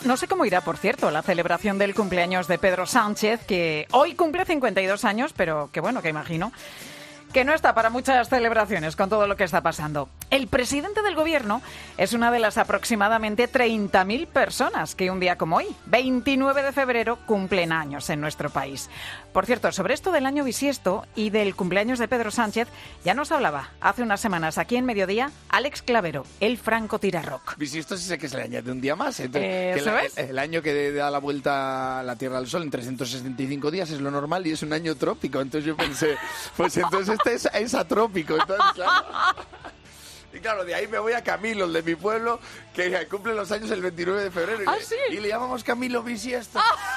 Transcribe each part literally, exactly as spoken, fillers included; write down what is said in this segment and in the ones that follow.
No sé cómo irá, por cierto, la celebración del cumpleaños de Pedro Sánchez, que hoy cumple cincuenta y dos años, pero que bueno, que imagino que no está para muchas celebraciones con todo lo que está pasando. El presidente del gobierno es una de las aproximadamente treinta mil personas que un día como hoy, veintinueve de febrero, cumplen años en nuestro país. Por cierto, sobre esto del año bisiesto y del cumpleaños de Pedro Sánchez, ya nos hablaba hace unas semanas aquí en Mediodía Alex Clavero, el francotirarrock. Bisiesto sí sé que se le añade un día más. Entonces, Eh, que ¿eso la- es? el, el año que da la vuelta a la Tierra al Sol en trescientos sesenta y cinco días es lo normal y es un año trópico. Entonces yo pensé, pues entonces este es, es atrópico. Entonces, claro. Y claro, de ahí me voy a Camilo, el de mi pueblo, que cumple los años el veintinueve de febrero. Y, ¿Ah, le, sí? y le llamamos Camilo Bisiesto.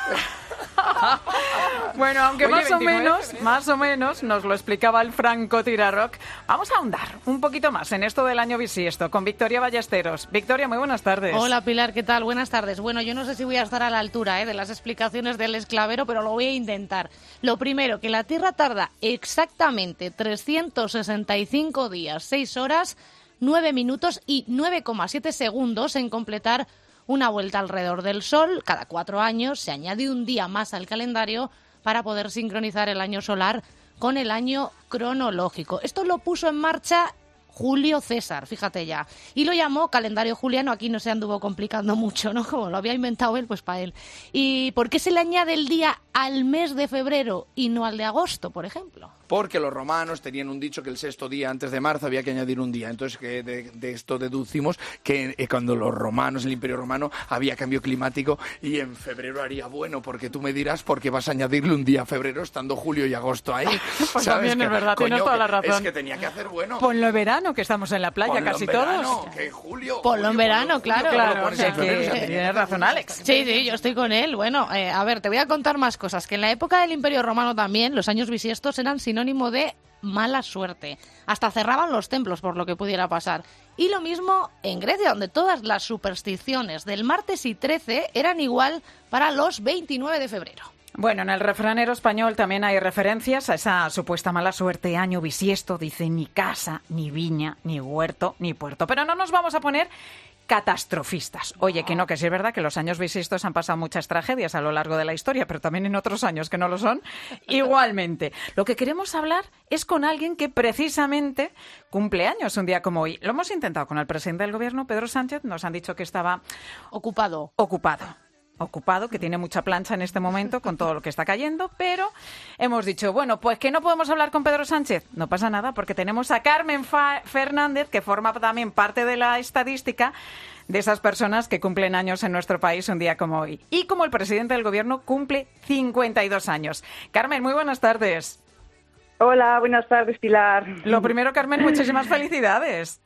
Bueno, aunque Oye, más o veintinueve de menos, febrero. más o menos nos lo explicaba el francotirarrock, vamos a ahondar un poquito más en esto del año bisiesto con Victoria Ballesteros. Victoria, muy buenas tardes. Hola Pilar, ¿qué tal? Buenas tardes. Bueno, yo no sé si voy a estar a la altura ¿eh? de las explicaciones del esclavero, pero lo voy a intentar. Lo primero, que la Tierra tarda exactamente trescientos sesenta y cinco días, seis horas, nueve minutos y nueve coma siete segundos en completar una vuelta alrededor del Sol. Cada cuatro años se añade un día más al calendario para poder sincronizar el año solar con el año cronológico. Esto lo puso en marcha Julio César, fíjate ya. Y lo llamó calendario juliano, aquí no se anduvo complicando mucho, ¿no? Como lo había inventado él, pues para él. ¿Y por qué se le añade el día al mes de febrero y no al de agosto, por ejemplo? Porque los romanos tenían un dicho que el sexto día antes de marzo había que añadir un día. Entonces que de, de esto deducimos que eh, cuando los romanos, el Imperio Romano, había cambio climático y en febrero haría bueno, porque tú me dirás por qué vas a añadirle un día a febrero estando julio y agosto ahí. Pues ¿Sabes? también es Que, verdad, tienes coño, toda la que- razón. Es que tenía que hacer bueno. Ponlo en verano, que estamos en la playa Ponlo casi en verano, todos. que julio, Ponlo en julio, verano, julio, claro. julio, Claro, lo o pones sea en febrero, que o sea, tenía tienes razón, Alex. Sí, sí, yo estoy con él. Bueno, eh, a ver, te voy a contar más cosas. Que en la época del Imperio Romano también los años bisiestos eran sinónimo de mala suerte. Hasta cerraban los templos por lo que pudiera pasar. Y lo mismo en Grecia, donde todas las supersticiones del martes y trece eran igual para los veintinueve de febrero. Bueno, en el refranero español también hay referencias a esa supuesta mala suerte, año bisiesto, dice ni casa, ni viña, ni huerto, ni puerto. Pero no nos vamos a poner catastrofistas. Oye, que no, que sí es verdad que los años bisiestos han pasado muchas tragedias a lo largo de la historia, pero también en otros años que no lo son, igualmente. Lo que queremos hablar es con alguien que precisamente cumple años un día como hoy. Lo hemos intentado con el presidente del gobierno, Pedro Sánchez, nos han dicho que estaba Ocupado. ocupado. Ocupado, que tiene mucha plancha en este momento con todo lo que está cayendo, pero hemos dicho, bueno, pues que no podemos hablar con Pedro Sánchez. No pasa nada, porque tenemos a Carmen Fa- Fernández, que forma también parte de la estadística de esas personas que cumplen años en nuestro país un día como hoy. Y como el presidente del gobierno cumple cincuenta y dos años. Carmen, muy buenas tardes. Hola, buenas tardes, Pilar. Lo primero, Carmen, muchísimas felicidades.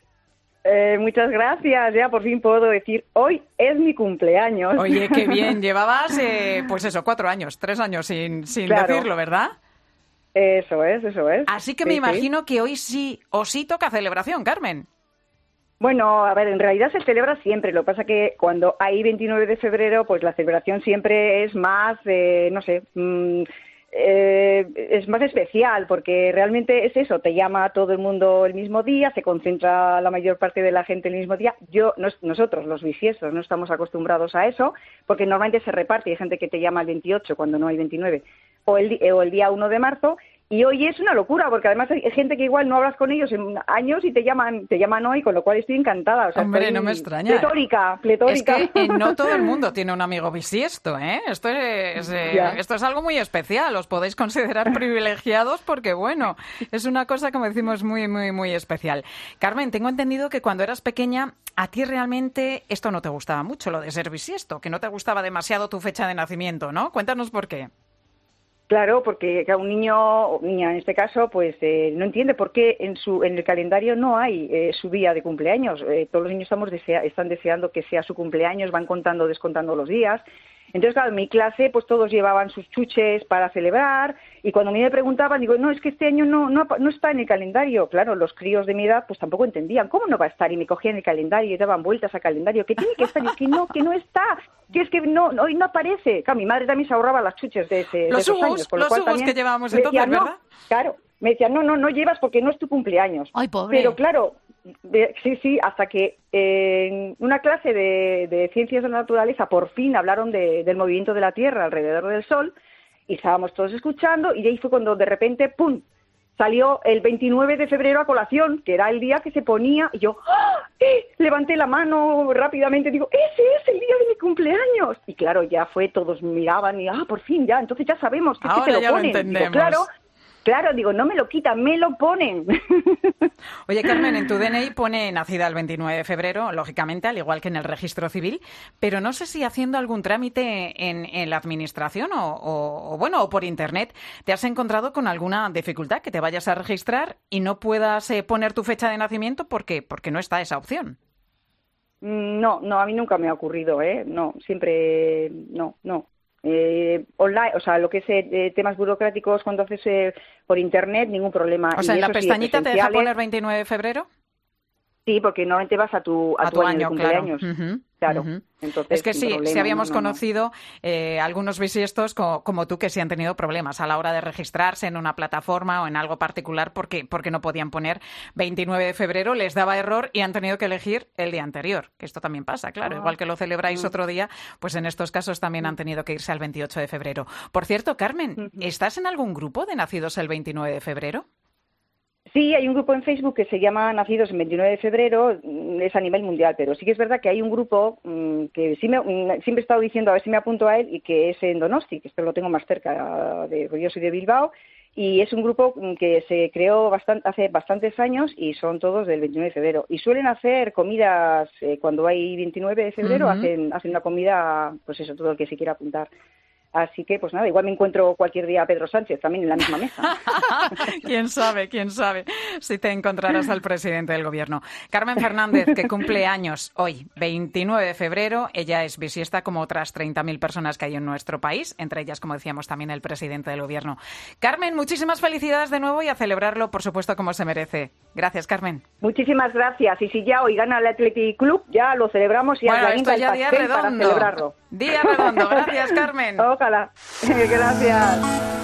Eh, muchas gracias, ya por fin puedo decir, hoy es mi cumpleaños. Oye, qué bien, llevabas, eh, pues eso, cuatro años, tres años sin, sin Claro. decirlo, ¿verdad? Eso es, eso es. Así que Sí, me sí. imagino que hoy sí o sí toca celebración, Carmen. Bueno, a ver, en realidad se celebra siempre, lo que pasa que cuando hay veintinueve de febrero, pues la celebración siempre es más, eh, no sé, mm, eh, es más especial, porque realmente es eso, te llama todo el mundo el mismo día, se concentra la mayor parte de la gente el mismo día. Yo, nos- nosotros, los bisiestos, no estamos acostumbrados a eso, porque normalmente se reparte, hay gente que te llama el veintiocho cuando no hay veintinueve, o el, di- o el día uno de marzo, y hoy es una locura, porque además hay gente que igual no hablas con ellos en años y te llaman te llaman hoy, con lo cual estoy encantada. O sea, Hombre, estoy no me extraña. Pletórica, pletórica. Es que eh, no todo el mundo tiene un amigo bisiesto, ¿eh? Esto es, eh, Ya. esto es algo muy especial. Os podéis considerar privilegiados porque, bueno, es una cosa, como decimos, muy, muy, muy especial. Carmen, tengo entendido que cuando eras pequeña, a ti realmente esto no te gustaba mucho, lo de ser bisiesto, que no te gustaba demasiado tu fecha de nacimiento, ¿no? Cuéntanos por qué. Claro, porque cada un niño, o niña en este caso, pues eh, no entiende por qué en su en el calendario no hay eh, su día de cumpleaños. Eh, todos los niños estamos desea, están deseando que sea su cumpleaños, van contando, descontando los días. Entonces, claro, en mi clase, pues todos llevaban sus chuches para celebrar, y cuando a mí me preguntaban, digo, no, es que este año no, no, no está en el calendario. Claro, los críos de mi edad, pues tampoco entendían, ¿cómo no va a estar? Y me cogían el calendario y daban vueltas al calendario, que tiene que estar, y que no, que no está, que es que no, hoy no aparece. Claro, mi madre también se ahorraba las chuches de, ese, de Los esos hugus, años. Con lo los cual hugus también que llevábamos me entonces, decía, no, ¿verdad? claro, me decían, no, no, no llevas porque no es tu cumpleaños. Ay, pobre. Pero claro, Sí, sí, hasta que en una clase de, de ciencias de la naturaleza por fin hablaron de, del movimiento de la Tierra alrededor del Sol y estábamos todos escuchando y ahí fue cuando de repente, ¡pum!, salió el veintinueve de febrero a colación, que era el día que se ponía, y yo ¡ah! ¡Eh! Levanté la mano rápidamente, digo, ¡ese es el día de mi cumpleaños! Y claro, ya fue, todos miraban y ¡ah, por fin ya! Entonces ya sabemos que, Ahora es que te lo ya ponen. Lo entendemos. Digo, claro, Claro, digo, no me lo quitan, me lo ponen. Oye, Carmen, en tu D N I pone nacida el veintinueve de febrero, lógicamente, al igual que en el registro civil, pero no sé si haciendo algún trámite en, en la administración o, o, o, bueno, o por Internet, te has encontrado con alguna dificultad, que te vayas a registrar y no puedas eh, poner tu fecha de nacimiento porque, porque no está esa opción. No, no, a mí nunca me ha ocurrido, ¿eh? No, siempre, no, no. Eh, online, o sea, lo que es eh, temas burocráticos cuando haces eh, por internet, ningún problema. O sea, y ¿en la eso pestañita sí, te deja poner veintinueve de febrero? Sí, porque normalmente vas a tu, a a tu, tu año, año, de cumpleaños. claro. Uh-huh, claro. Uh-huh. Entonces, es que sin sí, problema, sí habíamos no, no, conocido eh, algunos bisiestos co- como tú que sí han tenido problemas a la hora de registrarse en una plataforma o en algo particular porque, porque no podían poner veintinueve de febrero, les daba error y han tenido que elegir el día anterior. Que esto también pasa, claro. Ah. Igual que lo celebráis Mm. otro día, pues en estos casos también han tenido que irse al veintiocho de febrero. Por cierto, Carmen, Uh-huh. ¿estás en algún grupo de nacidos el veintinueve de febrero? Sí, hay un grupo en Facebook que se llama Nacidos el veintinueve de febrero, es a nivel mundial, pero sí que es verdad que hay un grupo mmm, que sí me, mmm, siempre he estado diciendo a ver si me apunto a él y que es en Donosti, que esto lo tengo más cerca, de, yo soy de Bilbao, y es un grupo que se creó bastante, hace bastantes años y son todos del veintinueve de febrero. Y suelen hacer comidas, eh, cuando hay veintinueve de febrero, Uh-huh. hacen, hacen una comida, pues eso, todo el que se quiera apuntar. Así que, pues nada, igual me encuentro cualquier día a Pedro Sánchez también en la misma mesa. Quién sabe, quién sabe si te encontrarás al presidente del gobierno. Carmen Fernández, que cumple años hoy, veintinueve de febrero. Ella es bisiesta como otras treinta mil personas que hay en nuestro país, entre ellas, como decíamos, también el presidente del gobierno. Carmen, muchísimas felicidades de nuevo y a celebrarlo, por supuesto, como se merece. Gracias, Carmen. Muchísimas gracias. Y si ya hoy gana el Athletic Club, ya lo celebramos y bueno, organiza esto ya el día pastel para redondo. celebrarlo. Día redondo. Gracias, Carmen. Ojalá. Gracias.